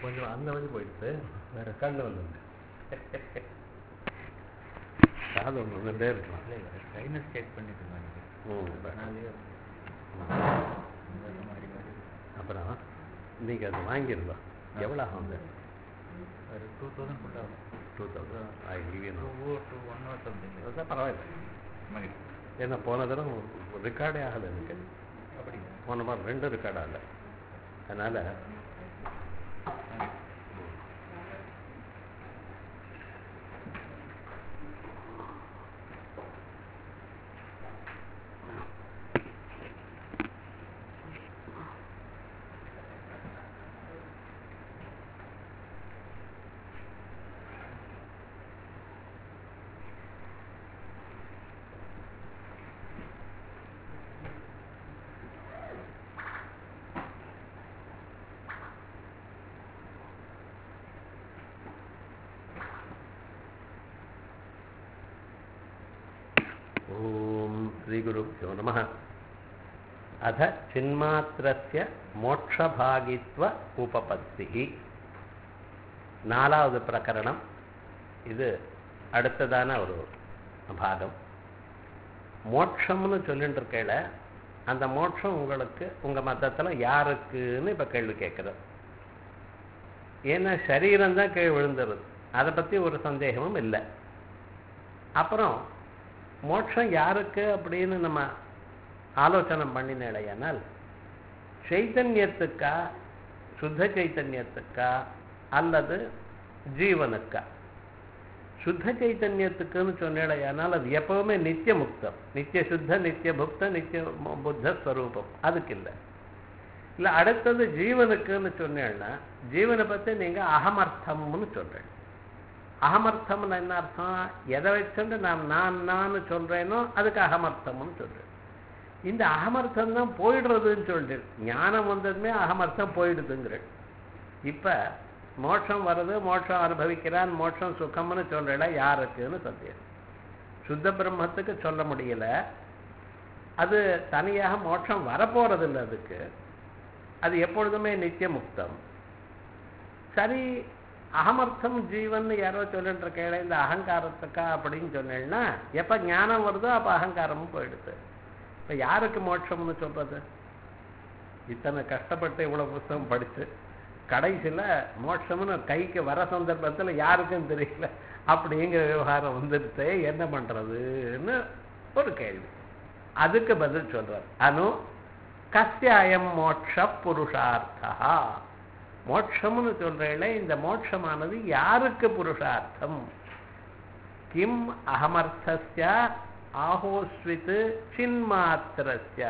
கொஞ்சம் அந்த வழி போயிடுச்சு, வேற கண்ணு வந்துருக்கு. காது ஒன்று வந்துட்டே இருக்கலாம். இல்லை ட்ரைனர் செக் பண்ணிட்டு அப்புறம் நீங்கள் அது வாங்கிடலாம். எவ்வளோ ஆகும்? ஒரு 2000 கூட ஆகும். 2000 1 பரவாயில்ல. ஏன்னா போன தரம் ரெக்கார்டே ஆகலை எனக்கு. அப்படி போன மாதிரி 2 ரெக்கார்ட் ஆகலை. அதனால் श्रीगुरुभ्यो नमः. अथ चिन्मात्रस्य मोक्षभागित्व उपपत्तिः. 4வது பிரகரணம். இது அடுத்ததான ஒரு பாகம். மோட்சம்னு சொல்லிட்டு இருக்கேல, அந்த மோட்சம் உங்களுக்கு உங்கள் மதத்தில் யாருக்குன்னு இப்போ கேள்வி கேட்குறது. ஏன்னா சரீரம்தான் கீழ் விழுந்துருது, அதை பற்றி ஒரு சந்தேகமும் இல்லை. அப்புறம் மோட்சம் யாருக்கு அப்படின்னு நம்ம ஆலோசனை பண்ணினேனால், சைத்தன்யத்துக்கா, சுத்த சைத்தன்யத்துக்கா அல்லது ஜீவனுக்கா? சுத்த சைத்தன்யத்துக்குன்னு சொன்னேனால் அது எப்பவுமே நித்திய முக்தம், நித்திய சுத்த, நித்திய புக்த, நித்திய புத்த ஸ்வரூபம். அதுக்கு இல்லை. இல்லை அடுத்தது ஜீவனுக்குன்னு சொன்னேன்னா, ஜீவனை பற்றி நீங்கள் அகமர்த்தம்னு சொல்கிறேன். அகமர்த்தம்னு என்ன அர்த்தம்? எதை வச்சுட்டு நான் சொல்கிறேனோ அதுக்கு அகமர்த்தம்னு சொல்கிறேன். இந்த அகமர்த்தம் தான் போயிடுறதுன்னு சொல்லிட்டு ஞானம் வந்ததுமே அகமர்த்தம் போயிடுதுங்கிறேன். இப்போ மோட்சம் வருது, மோட்சம் அனுபவிக்கிறான், மோட்சம் சுகம்னு சொல்கிறேன். யாருக்குன்னு சந்தேகம். சுத்த பிரம்மத்துக்கு சொல்ல முடியல, அது தனியாக மோட்சம் வரப்போகிறதில்லை. அதுக்கு அது எப்பொழுதுமே நித்திய முக்தம். சரி, அகமர்த்தம் ஜீவன் யாரோ சொல்லிட்டு இருக்கேன், இந்த அகங்காரத்துக்கா அப்படின்னு சொன்னேன்னா, எப்போ ஞானம் வருதோ அப்போ அகங்காரமும் போயிடுது. இப்போ யாருக்கு மோட்சம்னு சொல்கிறது? இத்தனை கஷ்டப்பட்டு இவ்வளோ புத்தகம் படித்து கடைசியில் மோட்சம்னு கைக்கு வர சந்தர்ப்பத்தில் யாருக்கும் தெரியல அப்படிங்கிற விவகாரம் வந்துடுத்து, என்ன பண்ணுறதுன்னு ஒரு கேள்வி. அதுக்கு பதில் சொல்கிறார். அனு கஸ்யாயம் மோட்ச புருஷார்த்தா. மோட்சம்னு சொல்றேன், இந்த மோட்சமானது யாருக்கு புருஷார்த்தம்? கிம் அகமர்த்தஸ்ய ஆஹோஸ்வித் சின்மாத்திரஸ்ய.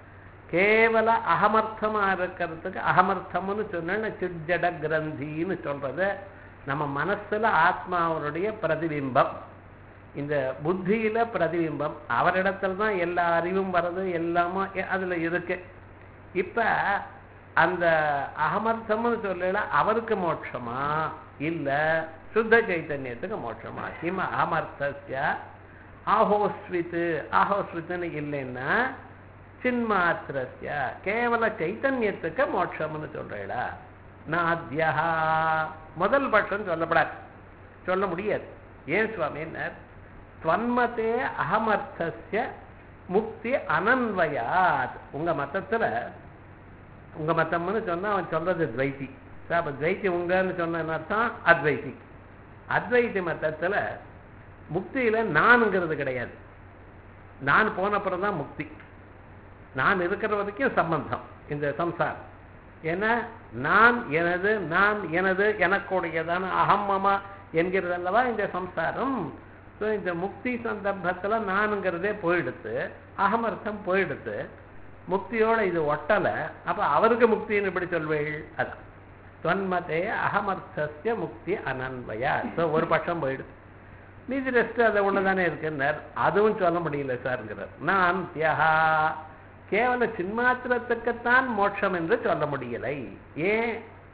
கேவல அகமர்த்தமா இருக்கிறதுக்கு அகமர்த்தம்னு சொன்னா சிட்ஜட கிரந்தின்னு சொல்றது நம்ம மனசுல ஆத்மாவனுடைய பிரதிபிம்பம், இந்த புத்தியில பிரதிபிம்பம். அவரிடத்துல தான் எல்லா அறிவும் வர்றது, எல்லாமே அதுல இருக்கு. இப்ப அந்த அகமர்த்தம்னு சொல்லல அவருக்கு மோட்சமா இல்ல சுத்த சைத்தன்யத்துக்கு மோட்சமா? கிம் அகமர்த்தஸ்ய ஆஹோஸ்வித். ஆஹோஸ்வித்னு இல்லைன்னா சின்மாத்திரஸ்ய கேவல சைத்தன்யத்துக்கு மோட்சம்னு சொல்றா. நாத்யா முதல் பட்சம் சொல்லப்படாது, சொல்ல முடியாது. ஏன் சுவாமினர்? துவன்மதே அகமர்த்தஸ்ய முக்தி அனன்வயாத். உங்க மதத்துல, உங்க மத்தம்னு சொன்னா அவன் சொல்றது துவைத்தி. அப்ப துவைத்தி உங்கன்னு சொன்ன அர்த்தம் அத்வைத்தி. அத்வைத்தி மத்தத்துல முக்தியில நான்ங்கிறது கிடையாது. நான் போனப்புறம் தான் முக்தி. நான் இருக்கிற வரைக்கும் சம்பந்தம் இந்த சம்சாரம். ஏன்னா நான் எனது, நான் எனது, எனக்குடையதான அகம்மமா என்கிறதல்லவா இந்த சம்சாரம். ஸோ இந்த முக்தி சந்தர்ப்பத்தில் நானுங்கிறதே போயிடுத்து, அகமர்த்தம் போயிடுத்து. முக்தியோட இது ஒட்டலை. அப்போ அவருக்கு முக்தின்னு எப்படி சொல்வேள்? அதான் தொன்மதே அகமர்த்தஸ்ய முக்தி அனன்வயா. ஸோ ஒரு பட்சம் போயிடுது, மீதி ரெஸ்ட் அதை ஒன்று இருக்குன்னார். அதுவும் சொல்ல முடியல சார்ங்கிறார். நான் தியகா கேவல சின்மாத்திரத்துக்குத்தான் மோட்சம் என்று சொல்ல முடியலை. ஏன்?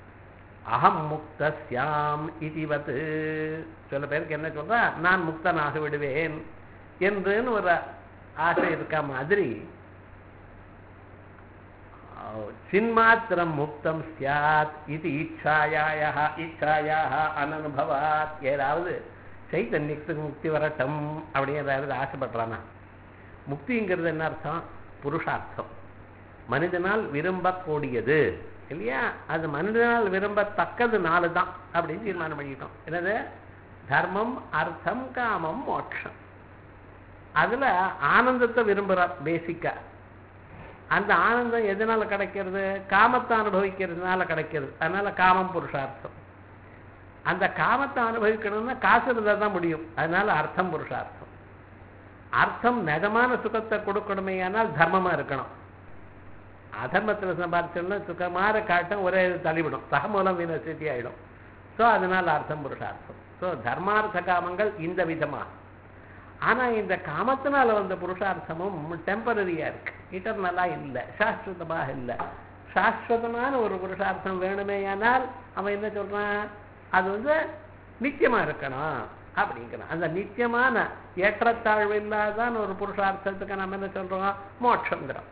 அகம் முக்தஸ்யாம் இதுவது. சில பேருக்கு என்ன சொல்றா, நான் முக்தனாக விடுவேன் என்றுன்னு ஒரு ஆசை இருக்கா மாதிரி சின்மாத்திரம் முக்தம் ஸ்யாத் இது இச்சாயாக அனனுபவாத். ஏதாவது சைத்தன்யத்துக்கு முக்தி வரட்டும் அப்படிங்கிறது ஆசைப்படுறானா? முக்திங்கிறது என்ன அர்த்தம்? புருஷார்த்தம், மனிதனால் விரும்பக்கூடியது இல்லையா? அது மனிதனால் விரும்பத்தக்கது 4 தான் அப்படின்னு தீர்மானம் பண்ணிட்டோம். என்னது? தர்மம், அர்த்தம், காமம், மோட்சம். அதுல ஆனந்தத்தை விரும்புகிறார் பேசிக்கா. அந்த ஆனந்தம் எதனால கிடைக்கிறது? காமத்தை அனுபவிக்கிறதுனால கிடைக்கிறது. அதனால காமம் புருஷார்த்தம். அந்த காமத்தை அனுபவிக்கணும்னா காசு இருந்தால் தான் முடியும். அதனால அர்த்தம் புருஷார்த்தம். அர்த்தம் நிஜமான சுகத்தை கொடுக்கணுமே, ஆனால் தர்மமா இருக்கணும். அதர்மத்தில் சம்பாதிச்சோம்னா சுகமாற காட்டும் ஒரே தள்ளிவிடும், சகமூலம் வீணஸ்தி ஆயிடும். ஸோ அதனால அர்த்தம் புருஷார்த்தம். ஸோ தர்மார்த்த காமங்கள் இந்த விதமாக. ஆனா இந்த காமத்தினால வந்த புருஷார்த்தமும் டெம்பரரியா இருக்கு, இட்டர்னலா இல்லை, சாஸ்வதமாக இல்லை. சாஸ்வதமான ஒரு புருஷார்த்தம் வேணுமே, ஆனால் அவன் என்ன சொல்றான்? அது நித்தியமா இருக்கணும் அப்படிங்கிறான். அந்த நித்தியமான ஏற்றத்தாழ்வு இல்லாதான் ஒரு புருஷார்த்தத்துக்கு நம்ம என்ன சொல்றோம்? மோட்சங்கிறோம்.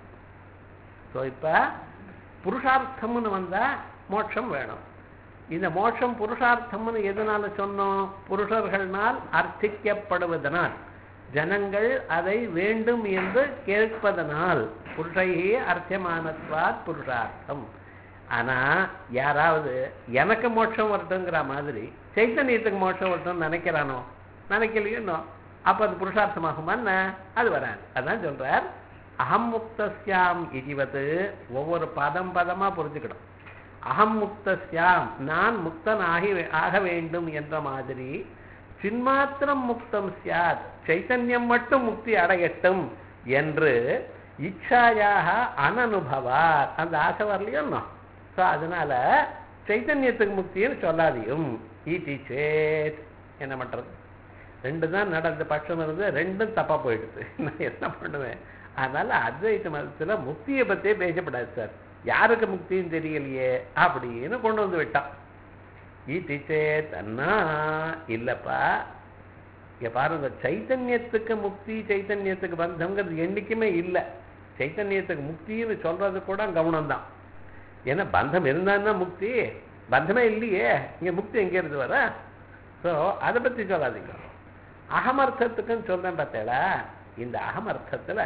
ஸோ இப்ப புருஷார்த்தம்னு வந்தா மோட்சம் வேணும். இந்த மோட்சம் புருஷார்த்தம்னு எதனால சொன்னோம்? புருஷர்களால் அர்த்திக்கப்படுவதனால், ஜனங்கள் அதை வேண்டும் என்று கேட்பதனால். புருஷையே அர்த்தமானத்வாத் புருஷார்த்தம். ஆனா யாராவது எனக்கு மோட்சம் வரட்டுங்கிற மாதிரி சைத்தன்யத்துக்கு மோட்சம் வரட்டும்னு நினைக்கிறானோ? நினைக்கலையோ? அப்ப அது புருஷார்த்தமாகுமா? அது வராது. அதான் சொல்றார், அகம் முக்தஸ்யாம் இதுவது. ஒவ்வொரு பதமா புரிஞ்சுக்கணும். அகம் முக்தஸ்யாம், நான் முக்தன் ஆக வேண்டும் என்ற மாதிரி, சின்மாத்திரம் முக்தம் சியாத், சைத்தன்யம் மட்டும் முக்தி அடையட்டும் என்று இச்சாயாக அனனுபவார். அந்த ஆசை வரலையோ? ஸோ அதனால சைத்தன்யத்துக்கு முக்தின்னு சொல்லாதையும். ஈட்டி சேத் என்ன பண்றது? 2 தான் நடந்த பட்சம் இருந்து 2ம் தப்பா போயிடுது. நான் என்ன பண்ணுவேன்? அதனால அத்வைத மதத்துல முக்தியை பத்தியே பேசப்படாது சார், யாருக்கு முக்தின்னு தெரியலையே அப்படின்னு கொண்டு வந்து விட்டான். ஈட்டி சேத் அண்ணா இல்லப்பா, இங்க பாருங்க, சைத்தன்யத்துக்கு முக்தி சைத்தன்யத்துக்கு பந்தம்ங்கிறது என்னைக்குமே இல்லை. சைத்தன்யத்துக்கு முக்தின்னு சொல்றது கூட கவனம்தான். ஏன்னா பந்தம் இருந்தான்னா முக்தி, பந்தமே இல்லையே, இங்க முக்தி எங்க இருந்து வர? ஸோ அதை பத்தி சொல்லாதீங்க. அகமர்த்தத்துக்குன்னு சொல்றேன் பார்த்தேடா. இந்த அகமர்த்தத்துல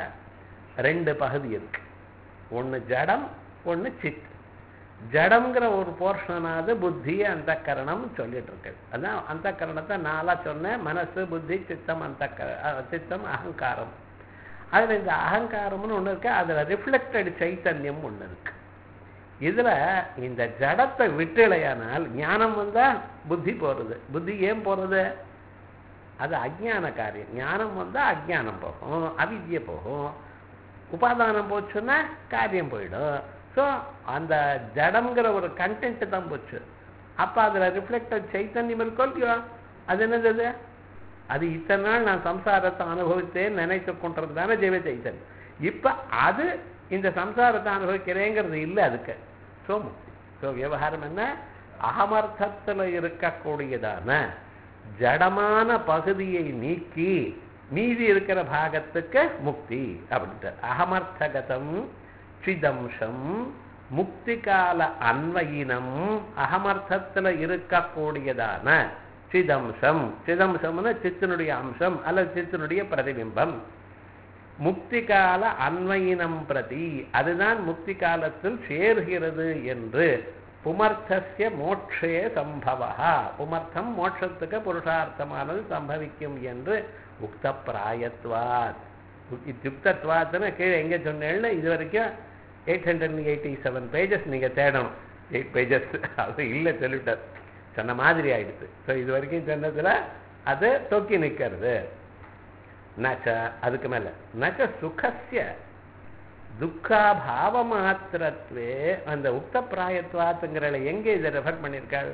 2 பகுதி இருக்கு. ஒண்ணு ஜடம், ஒண்ணு சித். ஜடம்ங்கிற ஒரு போர்ஷனாவது புத்தி அந்த கரணம் சொல்லிட்டு இருக்கு. அதான் அந்த கரணத்தை 4 சொன்னேன். மனசு, புத்தி, சித்தம், சித்தம், அகங்காரம். அதுல இந்த அகங்காரம்னு ஒண்ணு இருக்கு, அதுல ரிஃப்ளெக்டட் சைத்தன்யம் ஒண்ணு இருக்கு. இதுல இந்த ஜடத்தை விட்டுலையானால் ஞானம் வந்தா புத்தி போறது. புத்தி ஏன் போறது? அது அஜ்ஞான காரியம். ஞானம் வந்தா அஜ்ஞானம் போகும், அவித்யை போகும். உபாதானம் போச்சுன்னா காரியம் போயிடும். ஸோ அந்த ஜடம்ங்கிற ஒரு கண்டென்ட் தான் போச்சு. அப்ப அதுல ரிஃப்ளெக்டட் சைத்தன்யம் இருக்கோ இல்லையோ? அது என்னது? அது இத்தனை நாள் நான் சம்சாரத்தை அனுபவித்தேன் நினைத்து கொண்டது தானே ஜீவ சைத்தன்யம். இப்ப அது இந்த சம்சாரத்தை அனுபவிக்கிறேங்கிறது இல்லை அதுக்கு. ஸோ முக்தி. ஸோ விவகாரம் என்ன? அகமர்த்தத்தில் இருக்கக்கூடியதான ஜடமான பகுதியை நீக்கி மீதி இருக்கிற பாகத்துக்கு முக்தி அப்படின்ட்டு. அகமர்த்தகதம் சிதம்சம் முக்தி கால அன்வயினம். அகமர்த்தத்தில் இருக்கக்கூடியதான சிதம்சம், சிதம்சம்னு சித்தினுடைய அம்சம் அல்லது சித்தினுடைய பிரதிபிம்பம். முக்தி கால அன்வயினம் பிரதி, அதுதான் முக்தி காலத்தில் சேர்கிறது என்று. புமர்த்தஸ்ய மோட்சே சம்பவா, புமர்த்தம் மோட்சத்துக்கு புருஷார்த்தமானது சம்பவிக்கும் என்று உக்த பிராயத்வாத். யுக்தத்வாத்னு கீழே எங்கே சொன்னேன்னு இது வரைக்கும் 887 பேஜஸ் நீங்க தேடணும். 8 பேஜஸ் அது இல்லை சொல்லிட்டார், சொன்ன மாதிரி ஆயிடுச்சு. ஸோ இது வரைக்கும் சொன்னதுல அது தொக்கி நிற்கிறது. நச்ச அதுக்கு மேல நச்ச சுகஸ்ய துக்காபாவ மாத்திரத்வே. அந்த உக்த பிராயத்வாத்துங்கிற எங்கே இதை ரெஃபர் பண்ணியிருக்காரு?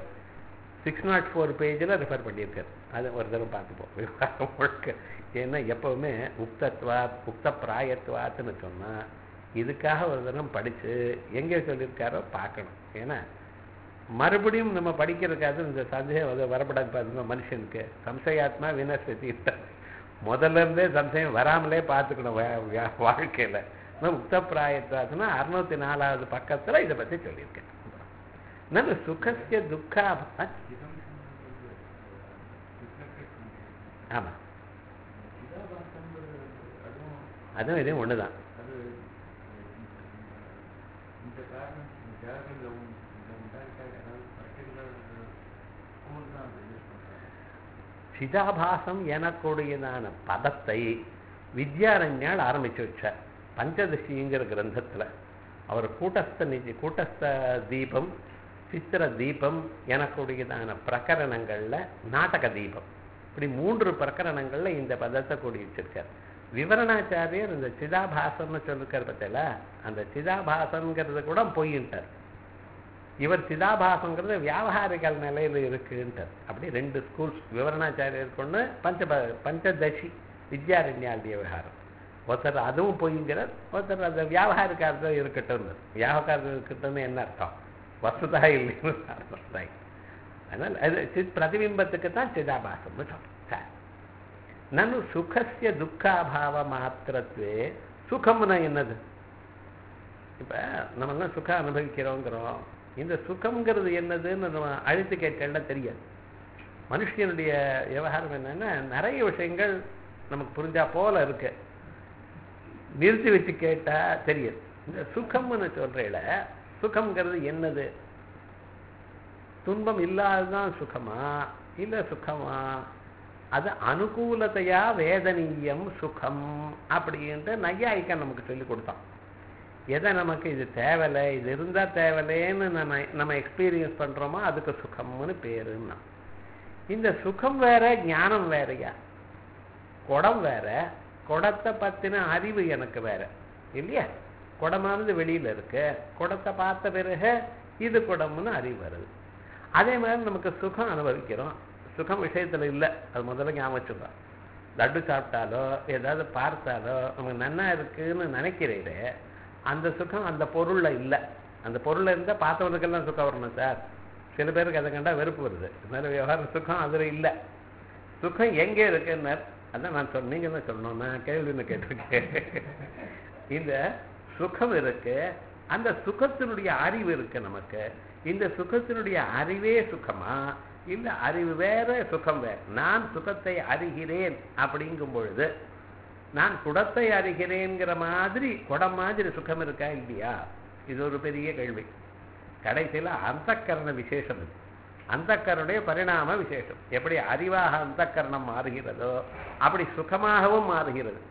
604 பேஜில் ரெஃபர் பண்ணியிருக்காரு. அதை ஒரு தடவை பார்த்துப்போம் முழுக்க. ஏன்னா எப்பவுமே உக்த பிராயத்வாத்துன்னு சொன்னா இதுக்காக ஒரு தரம் படிச்சு எங்கே சொல்லியிருக்காரோ பார்க்கணும். ஏன்னா மறுபடியும் நம்ம படிக்கிறதுக்காக இந்த சந்தேகம் வரப்படாது பாருங்க. மனுஷனுக்கு சம்சயாத்மா வினஸ்வதி, முதல்ல இருந்தே சம்சயம் வராமலே பார்த்துக்கணும் வாழ்க்கையில. முக்தப்பிராயத்வாதுன்னா 604வது பக்கத்துல இதை பத்தி சொல்லியிருக்கேன். நல்ல சுகசிய துக்கா. ஆமா, அதுவும் இதையும் ஒண்ணுதான். சிதாபாசம் எனக்கூடியதான பதத்தை வித்யாரண்யால் ஆரம்பிச்சு வச்சார் பஞ்சதசிங்கிற கிரந்தத்துல. அவர் கூட்டஸ்த தீபம், சித்திர தீபம் எனக்கூடியதான பிரகரணங்கள்ல நாடக தீபம், இப்படி 3 பிரகரணங்கள்ல இந்த பதத்தை கூடி வச்சிருக்கார். விவரணாச்சாரியர் இந்த சிதாபாசம்னு சொல்லிருக்கார் பார்த்தல, அந்த சிதாபாசங்கிறது கூட பொய்யின்ட்டார். இவர் சிதாபாசங்கிறது வியாபாரிகள் நிலையில் இருக்குன்ட்டார். அப்படி 2 ஸ்கூல்ஸ் விவரணாச்சாரியர் கொண்டு பஞ்சதசி வித்யாரண்யாளுடைய விவகாரம். ஒருத்தர் அதுவும் பொய்ங்கிறார், ஒருத்தர் அந்த வியாபாரிக்காரர் இருக்கட்டும். வியாபாரம் இருக்கட்டும்னு என்ன அர்த்தம்? வசுதா இல்லைன்னு அர்த்தம். அதனால் அது பிரதிபிம்பத்துக்கு தான் சிதாபாசம்னு சொல்றேன். நான் சுகசிய துக்காபாவ மாத்திரத்துவே. சுகம்னா என்னது? இப்ப நம்மெல்லாம் சுகம் அனுபவிக்கிறோங்கிறோம். இந்த சுகம்ங்கிறது என்னதுன்னு நம்ம அழித்து கேட்கலாம் தெரியாது. மனுஷனுடைய விவகாரம் என்னன்னா நிறைய விஷயங்கள் நமக்கு புரிஞ்சா போல இருக்கு, நிறுத்தி வச்சு கேட்டா தெரியாது. இந்த சுகம்னு சொல்றேல, சுகம்ங்கிறது என்னது? துன்பம் இல்லாததான் சுகமா இல்ல சுகமா? அது அனுகூலத்தையா வேதனீயம் சுகம் அப்படின்ட்டு நையாயிக்க நமக்கு சொல்லி கொடுத்தான். எதை நமக்கு இது தேவையில்லை, இது இருந்தா தேவையில்லைன்னு நம்ம எக்ஸ்பீரியன்ஸ் பண்றோமோ அதுக்கு சுகம்னு பேருன்னா. இந்த சுகம் வேற ஞானம் வேறையா? குடம் வேற, குடத்தை பத்தின அறிவு எனக்கு வேற இல்லையா? குடமானது வெளியில இருக்கு, குடத்தை பார்த்த பிறகு இது குடம்னு அறிவு வருது. அதே மாதிரி நமக்கு சுகம் அனுபவிக்கிறோம், சுகம் விஷயத்துல இல்லை. அது முதல்ல ஞாபகம் வச்சுக்கலாம். லட்டு சாப்பிட்டாலோ ஏதாவது பார்த்தாலோ நமக்கு நன்னா இருக்குன்னு நினைக்கிறீரே, அந்த சுகம் அந்த பொருள்ல இல்லை. அந்த பொருள்ல இருந்தா பார்த்தவனுக்கெல்லாம் சுகம் வரணும் சார். சில பேருக்கு அதை கண்டா வெறுப்பு வருது. அதனால விவகாரம் சுகம் அதுல இல்லை. சுகம் எங்கே இருக்குன்னு அதான் நான் நீங்க தான் சொல்லணும், நான் கேள்வின்னு கேட்டிருக்கேன். இந்த சுகம் இருக்கு, அந்த சுகத்தினுடைய அறிவு இருக்கு நமக்கு. இந்த சுகத்தினுடைய அறிவே சுகமா இல்ல அறிவு வேற சுகம் வேற? நான் சுகத்தை அறிகிறேன் அப்படிங்கும் பொழுது நான் குடத்தை அறிகிறேங்கிற மாதிரி குடம் மாதிரி சுகம் இருக்கா இல்லையா? இது ஒரு பெரிய கேள்வி. கடைசியில் அந்தக்கரண விசேஷம், அந்தக்கரனுடைய பரிணாம விசேஷம். எப்படி அறிவாக அந்தக்கரணம் மாறுகிறதோ அப்படி சுகமாகவும் மாறுகிறது.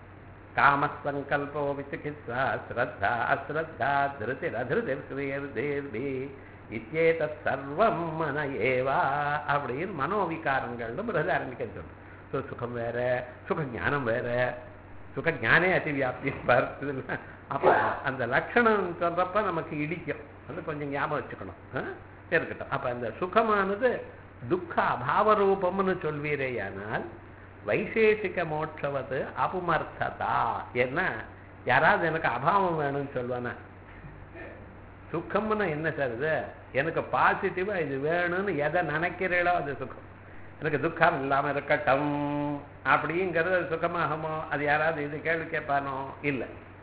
காமசங்கல்போ விசிகித்சா ஸ்ரத்தா அஸ்ரத்தா திருதிரதிருதிர்வி இத்யேதத் சர்வம் மன ஏவா அப்படின்னு மனோவிகாரங்கள்னு பிறகு ஆரம்பிக்க. சுகம் வேற, சுக ஞானம் வேற. சுக ஞானே அதிவியாப்தி பார்த்து. அப்ப அந்த லட்சணம் சொல்றப்ப நமக்கு இடிக்கும், அது கொஞ்சம் ஞாபகம் வச்சுக்கணும் இருக்கட்டும். அப்ப அந்த சுகமானது துக்க அபாவ ரூபம்னு சொல்வீரேயானால் வைசேஷிக மோட்சவது அபுமர்த்ததா. என்ன யாராவது எனக்கு அபாவம் வேணும்னு சொல்லுவானா? சுகம்னு என்ன சார் இது? எனக்கு பாசிட்டிவா இது வேணும்னு எதை நினைக்கிறீளோ அது சுகம். எனக்கு துக்கம் இல்லாம இருக்கட்டும் அப்படிங்கிறது சுகமாகுமோ? அது யாராவது இது கேள்வி கேட்பானோ? இல்லை.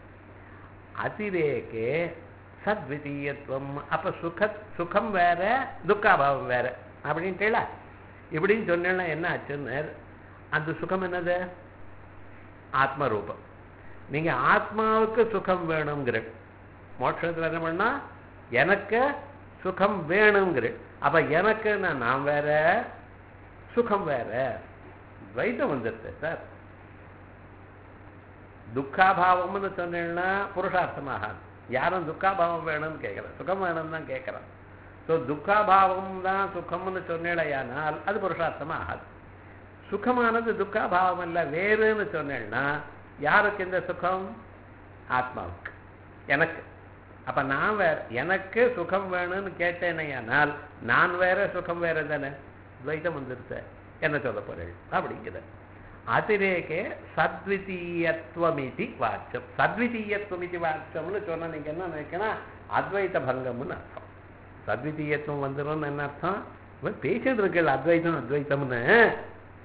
அதிரேகே சத்விதீயத்துவம். அப்ப சுகம் வேற துக்காபாவம் வேற அப்படின்ட்டா இப்படின்னு சொன்னா என்ன ஆச்சுன்னு, அந்த சுகம் என்னது? ஆத்மரூபம். நீங்க ஆத்மாவுக்கு சுகம் வேணுங்கிற மோட்சத்துல என்ன பண்ணா எனக்கு சுகம் வேணுங்கிற. அப்ப எனக்கு நான் வேற, சுகம் வேற, துவைத்தம் வந்துருது சார். துக்காபாவம்னு சொன்னா புருஷார்த்தமாக யாரும் துக்காபாவம் வேணும்னு கேட்கல, சுகம் வேணும்னு தான் கேட்கறான். ஸோ துக்காபாவம் தான் சுகம்னு சொன்னேடையானால் அது புருஷார்த்தமாக ஆகாது. சுகமானது துக்காபாவம் இல்லை வேறுன்னு சொன்னேன்னா யாருக்கு இந்த சுகம்? ஆத்மாவுக்கு, எனக்கு. அப்ப நான் வேற, எனக்கு சுகம் வேணும்னு கேட்டேனையானால் நான் வேற சுகம் வேற தானே, துவைத்தம் வந்துருத்த. என்ன சொல்ல போறேன் அப்படிங்கிற அதிரேகே சத்விதீயத்துவமிதி வாச்சம். சத்விதீயத்துவமிதி வாச்சம்னு சொன்னா நீங்க என்ன நினைக்கணும்? அத்வைத பங்கம்னு அர்த்தம். சத்விதீயத்துவம் வந்துடும் என்ன அர்த்தம்? பேசிட்டு இருக்கல அத்வைத்தம் அத்வைத்தம்னு.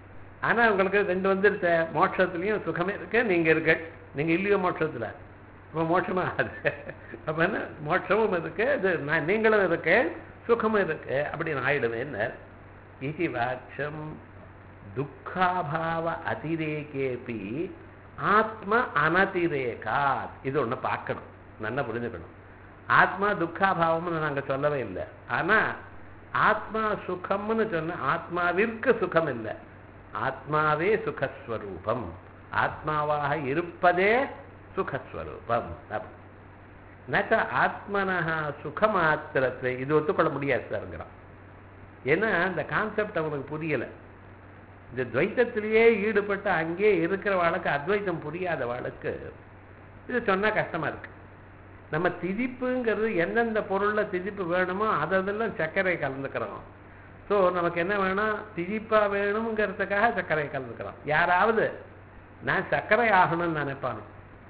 ஆனா உங்களுக்கு 2 வந்துருத்த. மோட்சத்துலயும் சுகமே இருக்கு, நீங்க இருக்க, நீங்க இல்லையோ மோட்சத்துல? இப்போ மோட்சமா அது அப்போ என்ன மோட்சமும் இருக்கு இது நீங்களும் இருக்கு சுகமும் இருக்கு அப்படின்னு ஆயிடுவேன்னு இது வாட்சம் துக்காபாவ அதிரேகேபி ஆத்ம அனதிரேகாத். இது ஒன்று பார்க்கணும், நல்லா புரிஞ்சுக்கணும். ஆத்மா துக்காபாவம்னு நாங்கள் சொல்லவே இல்லை. ஆனால் ஆத்மா சுகம்னு சொன்ன ஆத்மாவிற்கு சுகம் இல்லை, ஆத்மாவே சுகஸ்வரூபம், ஆத்மாவாக இருப்பதே சுகஸ்வரூபம். நச்ச ஆத்மனஹா சுகமாத்திரத்தை இது ஒத்துக்கொள்ள முடியாது சார்ங்கிறான். ஏன்னா இந்த கான்செப்ட் அவனுக்கு புரியலை. இந்த துவைத்தத்திலேயே ஈடுபட்டு அங்கேயே இருக்கிறவாளுக்கு அத்வைத்தம் புரியாத வாளுக்கு இது சொன்னால் கஷ்டமாக இருக்கு. நம்ம திதிப்புங்கிறது எந்தெந்த பொருளில் திதிப்பு வேணுமோ அதெல்லாம் சர்க்கரை கலந்துக்கிறோம். ஸோ நமக்கு என்ன வேணும், திதிப்பாக வேணுங்கிறதுக்காக சர்க்கரை கலந்துக்கிறோம். யாராவது நான் சர்க்கரை ஆகணும்னு நினைப்பானு,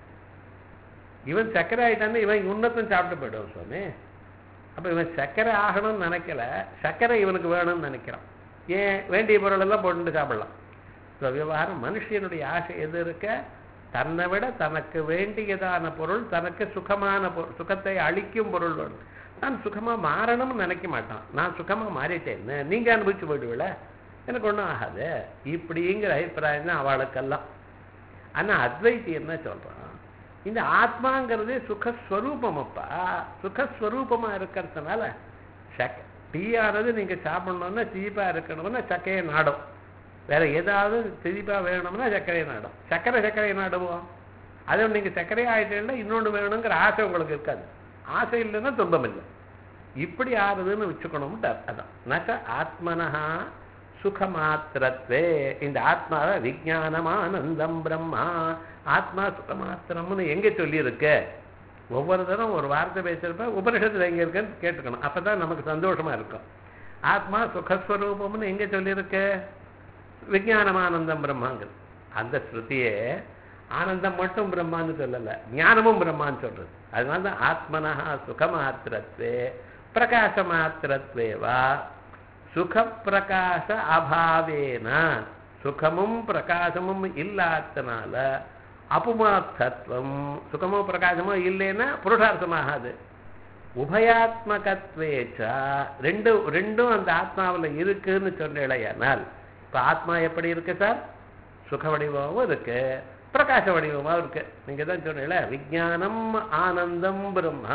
இவன் சர்க்கரை ஆகிட்டான்னு இவன் உன்னத்தும் சாப்பிட்டு போய்டுவான் சுவாமி. அப்போ இவன் சர்க்கரை ஆகணும்னு நினைக்கல, சர்க்கரை இவனுக்கு வேணும்னு நினைக்கிறான். ஏன் வேண்டிய பொருளெல்லாம் போட்டு சாப்பிடலாம். ஸோ விவகாரம் மனுஷனுடைய ஆசை எது இருக்க, தன்னை விட தனக்கு வேண்டியதான பொருள், தனக்கு சுகமான பொருள், சுகத்தை அளிக்கும் பொருள் வேணும். நான் சுகமாக மாறணும்னு நினைக்க மாட்டான். நான் சுகமாக மாறிட்டேன்னு நீங்கள் அனுபவிச்சு போயிடுவில, எனக்கு ஒன்றும் ஆகாது இப்படிங்கிற அபிப்பிராயம் தான் அவளுக்கெல்லாம். ஆனால் அத்வைத்தி என்ன சொல்கிறான், இந்த ஆத்மாங்கிறதே சுகஸ்வரூபமப்பா, சுகஸ்வரூபமாக இருக்கிறதுனால டீயானது நீங்கள் சாப்பிடணும்னா திதிப்பாக இருக்கணும்னா சக்கையை நாடும், வேற ஏதாவது திதிப்பாக வேணும்னா சர்க்கரையை நாடும். சர்க்கரை நாடுவோம். அதை நீங்கள் சர்க்கரை ஆகிட்டேன்னா இன்னொன்று வேணுங்கிற ஆசை உங்களுக்கு இருக்காது. ஆசை இல்லைன்னா துன்பம் இல்லை. இப்படி ஆறுதுன்னு வச்சுக்கணும்ட்டு அதான். நக ஆத்மனஹா சுகமாத்திரத்வே. இந்த ஆத்மாவை விஜானமானந்தம் பிரம்மா, ஆத்மா சுகமாத்திரம்னு எங்கே சொல்லியிருக்கு? ஒவ்வொரு தரம் ஒரு வார்த்தை பேசுகிறப்ப உபனிஷத்தில் எங்கே இருக்குன்னு கேட்டுக்கணும். அப்போ தான் நமக்கு சந்தோஷமாக இருக்கும். ஆத்மா சுகஸ்வரூபம்னு எங்கே சொல்லியிருக்கு? விஜானமானந்தம் பிரம்மாங்கிறது. அந்த ஸ்ருதியே ஆனந்தம் மட்டும் பிரம்மான்னு சொல்லலை, ஞானமும் பிரம்மான்னு சொல்றது. அதனால தான் ஆத்மனஹா சுகமாத்திரத்வே பிரகாசமாத்திரத்வேவா சுகப்பிரகாச அபாவேன, சுகமும் பிரகாசமும் இல்லாதனால அபுமார்த்தத்துவம், சுகமோ பிரகாசமோ இல்லைன்னா புருஷார்த்தமாகாது. உபயாத்மகத்வேச்சா, ரெண்டும் அந்த ஆத்மாவில் இருக்குன்னு சொன்னேனால், இப்போ ஆத்மா எப்படி இருக்கு சார்? சுக வடிவமும் இருக்கு, பிரகாச வடிவமாக இருக்கு. நீங்கள் தான் சொன்னீங்கள விஜானம் ஆனந்தம் பிரம்மா,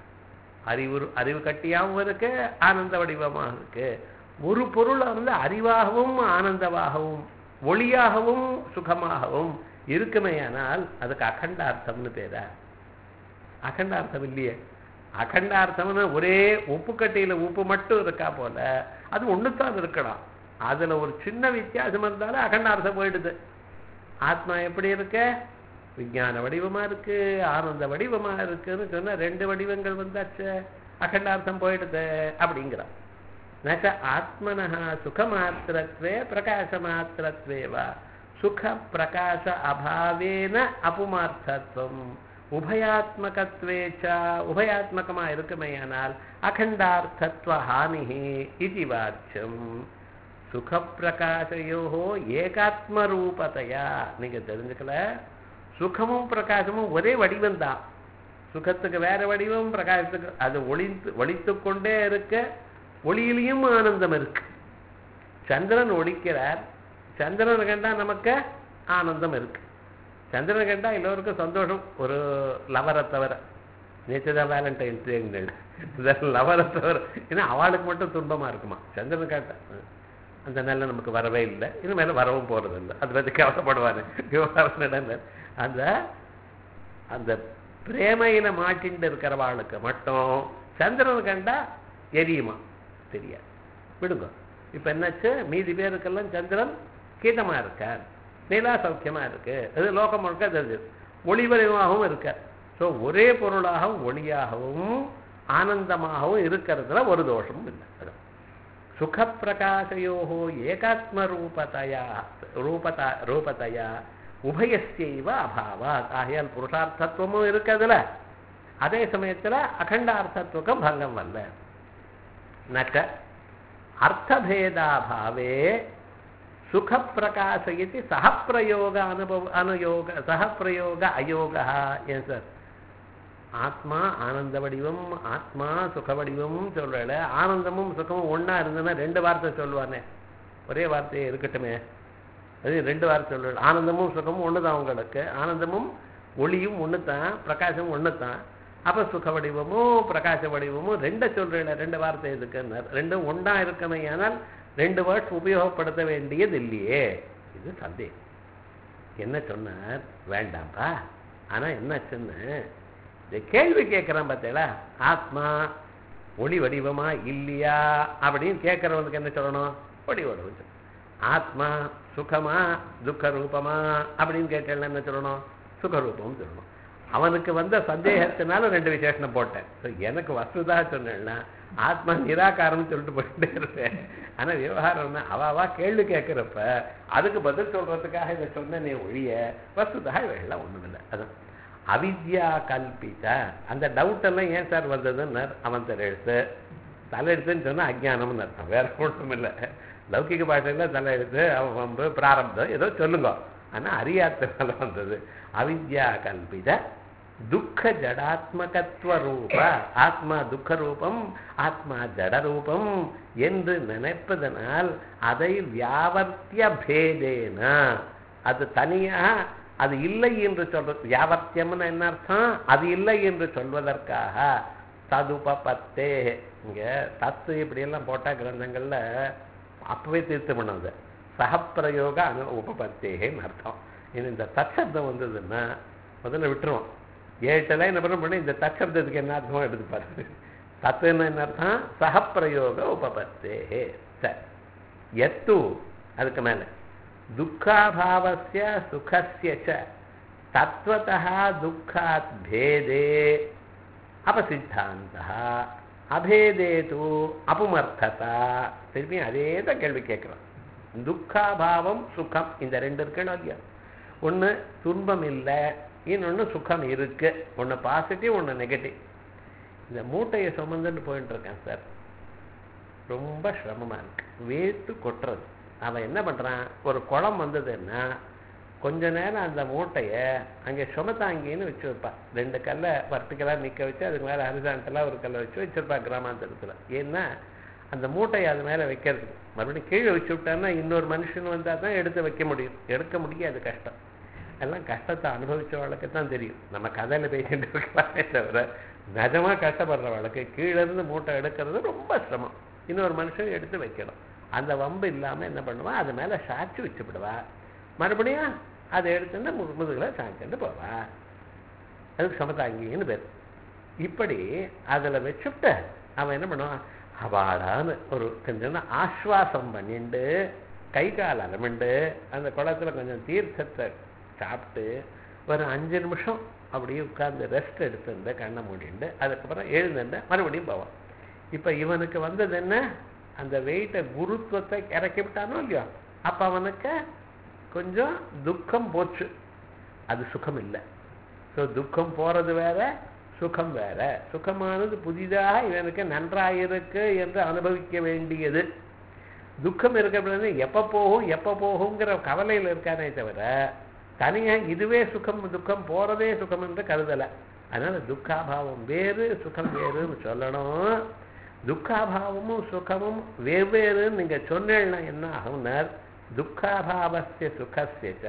அறிவு கட்டியாகவும் இருக்கு, ஆனந்த வடிவமாக இருக்கு. ஒரு பொருளை அறிவாகவும் ஆனந்தமாகவும் ஒளியாகவும் சுகமாகவும் இருக்குமேயானால் அதுக்கு அகண்டார்த்தம்னு பேரா? அகண்டார்த்தம் இல்லையே. அகண்டார்த்தம்னு ஒரே உப்பு கட்டியில் உப்பு மட்டும் இருக்கா போல அது ஒன்றுத்தான் இருக்கலாம். அதில் ஒரு சின்ன வித்தியாசம் இருந்தாலும் அகண்டார்த்தம் போயிடுது. ஆத்மா எப்படி இருக்க? விஞ்ஞான வடிவமாக இருக்கு, ஆனந்த வடிவமாக இருக்குன்னு சொன்னால் ரெண்டு வடிவங்கள் வந்தாச்சு, அகண்டார்த்தம் போயிடுது அப்படிங்கிறான். நக ஆத்மனஹா சுகமாத்திரத்வே பிரகாசமாத்திரத்வேவா சுக பிரகாச அபாவேன அபுமார்த்தத்துவம் உபயாத்மகத்வேச்சா, உபயாத்மகமா இருக்குமையானால் அகண்டார்த்தத்வ ஹானிஹி இது வாச்சியம். சுகப்பிரகாசையோ ஏகாத்மரூபத்தையா. நீங்க தெரிஞ்சுக்கல, சுகமும் பிரகாசமும் ஒரே வடிவம் தான். சுகத்துக்கு வேற வடிவம், பிரகாசத்துக்கு அது ஒளித்து கொண்டே இருக்க, ஒளியிலையும் ஆனந்தம் இருக்கு. சந்திரன் ஒளிக்கிறார், சந்திரனை கண்டா நமக்கு ஆனந்தம் இருக்கு. சந்திரனை கண்டா எல்லோருக்கும் சந்தோஷம், ஒரு லவரை தவிர. நேற்றுதான் வேலண்டைன்ஸ் டே, லவரை தவிர. ஏன்னா அவளுக்கு மட்டும் துன்பமா இருக்குமா சந்திரனை காட்ட. அந்த நல்ல நமக்கு வரவே இல்லை, இனிமேல வரவும் போறது இல்லை, அதை பற்றி கவலைப்படுவாரு. அந்த அந்த பிரேமையில மாட்டின்னு இருக்கிறவாளுக்கு மட்டும் சந்திரனை கண்டா எரியுமா தெரியாது, விடுங்க. இப்ப என்னாச்சு, மீதி பேருக்கெல்லாம் சந்திரன் கீதமா இருக்கார், நிலா சௌக்கியமா இருக்கு, அது லோகம் முழுக்க தெரிஞ்சு ஒளிவடிவமாகவும் இருக்க. ஸோ ஒரே பொருளாகவும் ஒளியாகவும் ஆனந்தமாகவும் இருக்கிறதுல ஒரு தோஷமும் இல்லை. சுகப்பிரகாசையோ ஏகாத்மரூபதையா ரூபதையா உபயஸ்யைவ அபாவாத். ஆகையால் புருஷார்த்தத்துவமும் இருக்கிறதுல, அதே சமயத்தில் அகண்டார்த்தத்துவம் பங்கம் வரல. நக அர்த்தபேதாபாவே சுகப்பிரகாச இது சகப்பிரயோக அனுபவ சகப்பிரயோக அயோகா. ஏன் சார் ஆத்மா ஆனந்த வடிவம், ஆத்மா சுக வடிவமும் சொல்றல. ஆனந்தமும் சுகமும் ஒன்னா இருந்ததுன்னா ரெண்டு வார்த்தை சொல்லுவானே, ஒரே வார்த்தையே இருக்கட்டுமே. அது ரெண்டு வார்த்தை சொல்ற. ஆனந்தமும் சுகமும் ஒண்ணுதான் உங்களுக்கு. ஆனந்தமும் ஒளியும் ஒண்ணுதான், பிரகாசமும் ஒண்ணுதான். அப்ப சுக வடிவமும் பிரகாச வடிவமும் ரெண்ட சொல்றேன். ரெண்டு வார்த்தை இருக்குன்னு ரெண்டும் ஒன்றா இருக்கமே. ஆனால் ரெண்டு வேர்ட்ஸ் உபயோகப்படுத்த வேண்டியது இல்லையே. இது சந்தேகம். என்ன சொன்னார்? வேண்டாம்ப்பா. ஆனா என்னாச்சுன்னு இந்த கேள்வி கேட்கிறான் பார்த்தீங்களா, ஆத்மா ஒளி வடிவமா இல்லையா அப்படின்னு கேட்கறவனுக்கு என்ன சொல்லணும்? ஒளி வடிவம். ஆத்மா சுகமா துக்க ரூபமா அப்படின்னு கேட்கல என்ன சொல்லணும்? சுகரூபம் சொல்லணும். அவனுக்கு வந்த சந்தேகத்தினால ரெண்டு விசேஷனம் போட்டேன். எனக்கு வசுதா சொன்னேன்னா ஆத்மா நிராகாரம் சொல்லிட்டு போயிட்டே இருப்பேன். ஆனா விவகாரம் அவாவா கேள்வி கேட்கிறப்ப அதுக்கு பதில் சொல்றதுக்காக இதை சொன்ன நீ ஒழிய வசுதா இவைகள்லாம் ஒண்ணும் இல்லை. அதான் அவித்யா கல்பித. அந்த டவுட் எல்லாம் ஏன் சார் வந்ததுன்னு அவன் தலையெழுத்துன்னு சொன்னா அஜ்ஞானம்னு அர்த்தம், வேற ஒன்றும் இல்லை. லௌகிக பாஷையில தலையெழுத்து அவன் பிராரப்தம் ஏதோ சொல்லுங்க. ஆனா அறியாத்தனால வந்தது. அவித்யா கல்பித துக்க ஜடாத்மகத்துவ ரூப. ஆத்மா துக்க ரூபம், ஆத்மா ஜட ரூபம் என்று நினைப்பதனால் அதை வியாவர்த்திய பேதேன, அது தனியா அது இல்லை என்று சொல்றது. வியாவர்த்தியம்னு என்ன அர்த்தம்? அது இல்லை என்று சொல்வதற்காக ததுபத்தே. இங்க தத்து இப்படி எல்லாம் போட்டா கிரந்தங்கள்ல அப்பவே தீர்த்து பண்ணது சகப்பிரயோக உபபத்தேன்னு அர்த்தம். இந்த தற்சப்தம் வந்ததுன்னா முதல்ல விட்டுருவோம். 8 என்ன பண்ண இந்த தற்சப்தத்துக்கு என்ன அர்த்தம் எடுத்துப்பாரு. தத்துன்னு என்ன அர்த்தம்? சகப்பிரயோக உபபத்தே. சரி, எத்து அதுக்கு மேல துக்காபாவஸ்ய சுகஸ்ய ச தத்வதः துக்காத் பேதே அபசித்தாந்தः அபேதே தூ அபமர்த்ததா. திரும்பி அதே தான் கேள்வி கேட்கிறோம். துக்காபாவம் சுகம் இந்த ரெண்டு இருக்குன்னு இல்லையா? ஒன்று துன்பம் இல்லை, இன்னொன்று சுகம் இருக்கு. ஒன்று பாசிட்டிவ், ஒன்று நெகட்டிவ். இந்த மூட்டையை சுமந்துட்டு போயிட்டு இருக்கேன் சார், ரொம்ப சிரமமா இருக்கு, வேத்து கொட்டுறது. அவன் என்ன பண்றான்? ஒரு குளம் வந்ததுன்னா கொஞ்ச நேரம் அந்த மூட்டையை அங்கே சுமத்தாங்கின்னு வச்சு வைப்பான். 2 கல்லை வர்டிக்கலாக நிற்க வச்சு அதுக்கு மேலே ஹரிசாண்டலாக ஒரு கல்லை வச்சு வச்சிருப்பா கிராமாந்தரத்தில். ஏன்னா அந்த மூட்டையை அது மேலே வைக்கிறதுக்கு. மறுபடியும் கீழே வச்சு விட்டான்னா இன்னொரு மனுஷன் வந்தால் தான் எடுத்து வைக்க முடியும். எடுக்க முடியாது, கஷ்டம். எல்லாம் கஷ்டத்தை அனுபவிச்சவளுக்கு தான் தெரியும். நம்ம கதையில் பேசிட்டு இருக்கலாமே தவிர நிஜமாக கஷ்டப்படுறவளுக்கு கீழே இருந்து மூட்டை எடுக்கிறது ரொம்ப சிரமம். இன்னொரு மனுஷன் எடுத்து வைக்கணும். அந்த வம்பு இல்லாமல் என்ன பண்ணுவா? அது மேலே சாட்சி வச்சுவிடுவா. மறுபடியும் அதை எடுத்துன்னு முதுகில் சாய்ச்சிட்டு போவா. அதுக்கு சமத்தாங்கின்னு பேர். இப்படி அதில் வச்சுவிட்டு அவன் என்ன பண்ணுவான்? அவாடான்னு ஒரு கொஞ்சம் ஆஸ்வாசம் பண்ணிண்டு கை கால் அலமிண்டு அந்த குளத்தில் கொஞ்சம் தீர்த்தத்தை சாப்பிட்டு ஒரு 5 நிமிஷம் அப்படியே உட்கார்ந்து ரெஸ்ட் எடுத்துருந்து கண்ணை மூடிண்டு அதுக்கப்புறம் எழுந்துட்டு மறுபடியும் போவான். இப்போ இவனுக்கு வந்தது என்ன? அந்த வெயிட்டை குருத்துவத்தை இறக்கி விட்டானோ இல்லையோ, அப்போ அவனுக்கு கொஞ்சம் துக்கம் போச்சு. அது சுகம் இல்லை. ஸோ துக்கம் போகிறது வேற, சுகம் வேற. சுகமானது புதிதாக இவனுக்கு நன்றாயிருக்கு என்று அனுபவிக்க வேண்டியது. துக்கம் இருக்கிறது எப்போ போகுங்கிற கவலையில் இருக்கானே தவிர தனியாக இதுவே சுகம், துக்கம் போறதே சுகம் என்று கருதலை. அதனால துக்காபாவம் வேறு, சுகம் வேறுன்னு சொல்லணும். துக்காபாவமும் சுகமும் வெவ்வேறுன்னு நீங்க சொன்னேன்னா என்ன ஆகும்னார்? துக்காபாவஸ்ய சுகஸ்ய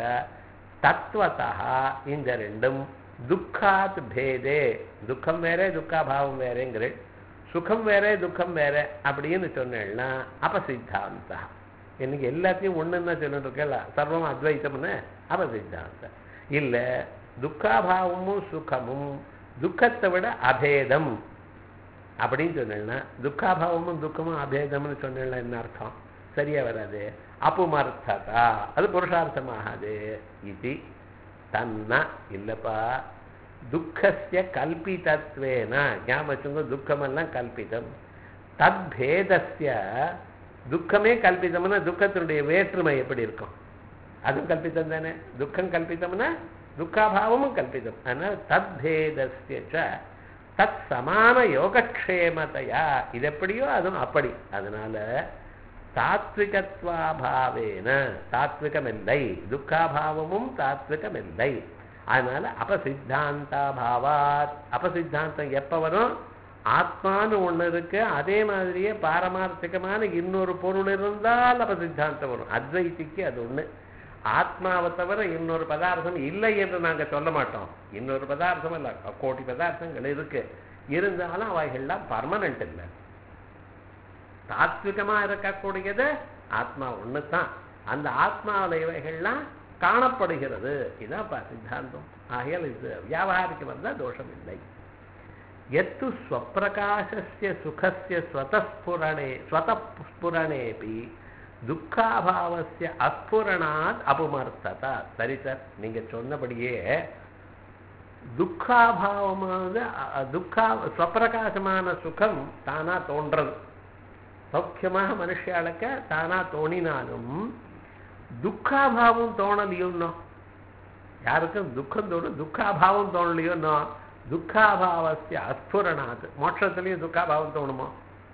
தத்வதா இந்த ரெண்டும் துக்காத் பேதே. துக்கம் வேற, துக்காபாவம் வேறேங்கிற, சுகம் வேற, துக்கம் வேற அப்படின்னு சொன்னேன்னா அபசித்தாந்தா. இன்னைக்கு எல்லாத்தையும் ஒண்ணுன்னு சொல்லிட்டு இருக்கல, சர்வம் அத்வைத்தம்னு அபசித்தாந்தம் இல்லை. துக்காபாவமும் சுகமும் துக்கத்தை விட அபேதம் அப்படின்னு சொன்னா, துக்காபாவமும் துக்கமும் அபேதம்னு சொன்னா என்ன அர்த்தம்? சரியா வராது. அபமர்த்ததா, அது புருஷார்த்தமாகாது. இது தன்னா இல்லப்பா. துக்கஸ்ய கல்பிதத்வேன ஞாபகம், துக்கமெல்லாம் கல்பிதம். தத்பேதஸ்ய துக்கமே கல்பிதம்னா துக்கத்தினுடைய வேற்றுமை எப்படி இருக்கும்? அதுவும் கல்பிதம் தானே. துக்கம் கல்பிதம்னா துக்காபாவமும் கல்பிதம். ஆனால் தத்பேதஸ்ய தத் சமான யோகக்ஷேமத்தையா, இது எப்படியோ அதுவும் அப்படி. அதனால தாத்விகத்வாபாவேன, தாத்விகம் இல்லை, துக்காபாவமும் தாத்விகம் இல்லை. அதனால அபசித்தாந்தாபாவாத். அபசித்தாந்தம் எப்ப வரும்? ஆத்மான்னு ஒண்ணு இருக்கு, அதே மாதிரியே பாரமார்த்திகமான இன்னொரு பொருள் இருந்தால் அபசித்தாந்தம் வரும். அத்வைத்திக்கு அது ஒண்ணு. ஆத்மாவை தவிர இன்னொரு பதார்த்தம் இல்லை என்று நாங்க சொல்ல மாட்டோம். இன்னொரு பதார்த்தம் இல்லை, கோடி பதார்த்தங்கள் இருக்கு. இருந்தாலும் அவைகள்லாம் பர்மனன்ட் இல்லை. தாத்விகமா இருக்கக்கூடியது ஆத்மா ஒண்ணுதான். அந்த ஆத்மாவில இவைகள்லாம் காணப்படுகிறது. இதான் சித்தாந்தம். ஆகையால் இது வியாபாரிக்கு வந்தா தோஷம் இல்லை. எத்து ஸ்வப்பிரகாசஸ்ய சுகஸ்ய ஸ்வதஸ்புரணேபி துக்காபாவஸ்ய அஸ்புரணாத் அபுமர்த்ததா. சரி சார், நீங்க சொன்னபடியே துக்காபாவமானது ஸ்வப்பிரகாசமான சுகம் தானா தோன்றது. சௌக்கியமாக மனுஷாளுக்கு தானா தோணினாலும் துக்காபாவம் தோணலையோன்னோ. யாருக்கும் துக்கம் தோணும், துக்காபாவம் தோணலையோன்னோ. துக்காபாவஸ்ய அஸ்புரணாத். மோட்சத்திலையும் துக்காபாவம் தோணுமோ?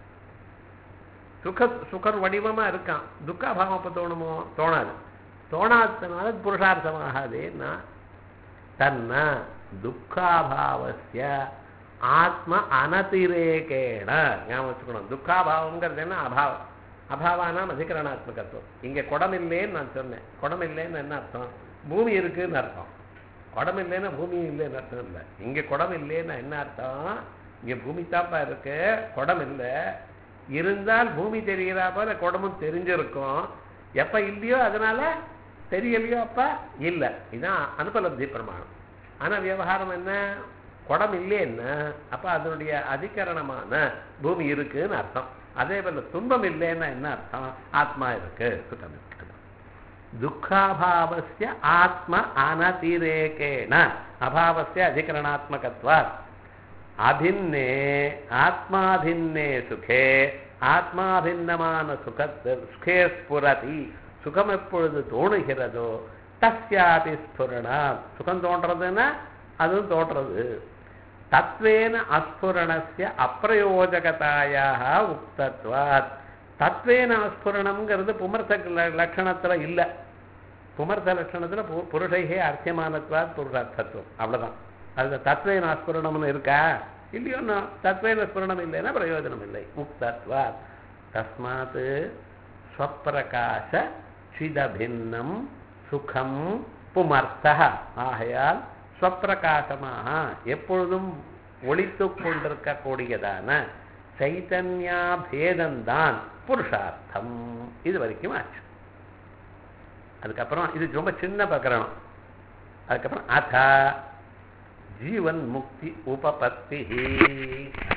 சுகர் வடிவமா இருக்கான், துக்காபாவம் அப்ப தோணுமோ? தோணாது. தோணாதனால புருஷார்த்தமாகாதேன்னா தன்ன துக்காபாவஸ்ய ஆத்ம அனதிரேகேண. ஞாபகம் வச்சுக்கணும். துக்காபாவம்ங்கிறது என்ன? அபாவம். அபாவானாம் அதிகரணாத்மகத்துவம். இங்க குடம் இல்லைன்னு நான் சொன்னேன். குடம் இல்லைன்னு என்ன அர்த்தம்? பூமி இருக்குன்னு அர்த்தம். குடம் இல்லைன்னா பூமி இல்லைன்னு அர்த்தம் இல்லை. இங்க குடம் இல்லைன்னா என்ன அர்த்தம்? இங்க பூமி தாப்பா இருக்கு, குடம் இல்லை. இருந்தால் பூமி தெரிகிறா போல குடமும் தெரிஞ்சிருக்கும். எப்ப இல்லையோ அதனால தெரியலையோ அப்ப இல்லை. இதுதான் அனுபலப்தி பிரமாணம். ஆனா விவகாரம் என்ன? குடம் இல்லைன்னா அப்ப அதனுடைய அதிகரணமான பூமி இருக்குன்னு அர்த்தம். அதே போல துன்பம் இல்லைன்னா என்ன அர்த்தம்? ஆத்மா இருக்கு, சுகம் இருக்கு. துக்காபாவஸ்ய ஆத்ம அனதிரேகேண அபாவஸ்ய அதிகரணாத்மகத்வாத் அபின்னே ஆத்மாபின்னே சுகே ஆத்மாபின்னமான சுகே ஸ்புரதி. சுகம் எப்பொழுது தோணுகிறதோ தஸ்யாபி ஸ்புரணம். சுகம் தோன்றதுன்னா அதுவும் தோன்றது. தத்வேன அஸ்புரணஸ்ய அப்பிரயோஜகதாயாக உக்தத்வாத். தத்வேன அஸ்புரணம்ங்கிறது புமர்த்த லட்சணத்துல இல்லை. புமர்த்த லட்சணத்துல புருஷைகே அர்த்தியமானத்வாத் புருஷார்த்தத்துவம், அவ்வளவுதான். அது தத்வேன அஸ்புரணம்னு இருக்கா? இல்லையோன்னா தத்வேன ஸ்புரணம் இல்லைன்னா பிரயோஜனம் இல்லை. உக்தத்வாத். தஸ்மாத் ஸ்வப்பிரகாச சிதபின்னம் சுகம் புமர்த்தः. ஆகையால் ஸ்வப்பிரகாசமாக எப்பொழுதும் ஒளித்து கொண்டிருக்கக்கூடியதான சைத்தன்யா பேதம்தான் புருஷார்த்தம். இது வரைக்கும் ஆச்சு. அதுக்கப்புறம் இது ரொம்ப சின்ன பிரகரணம். அதுக்கப்புறம் அத ஜீவன் முக்தி உபபத்தி.